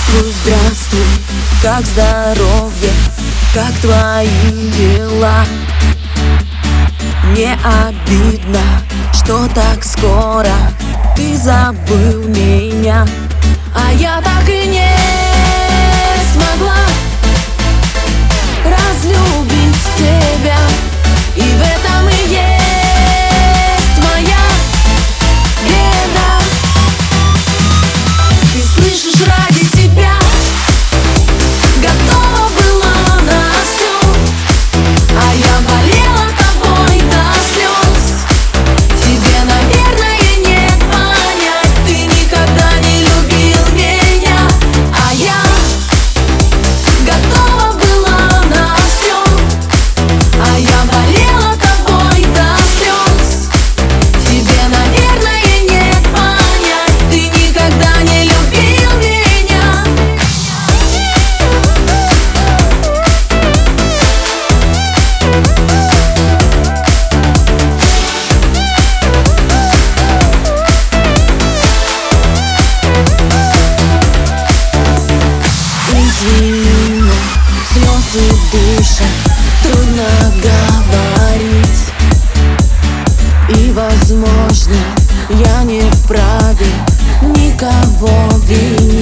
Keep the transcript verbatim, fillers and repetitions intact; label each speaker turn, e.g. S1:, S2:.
S1: Здравствуй, здравствуй, как здоровье, как твои дела? Не обидно, что так скоро ты забыл меня, а я так и не смогла разлюбить тебя, и в этом и есть моя беда. Ты слышишь, ради тебя готова была на всё, а я болела тобой до слез. Тебе, наверное, не понять, ты никогда не любил меня, а я готова была на всё, а я болела тобой до слез. Тебе, наверное, не понять, ты никогда не любил меня. Извини, слезы дышат, трудно говорить, и, возможно, я не вправе никого винить.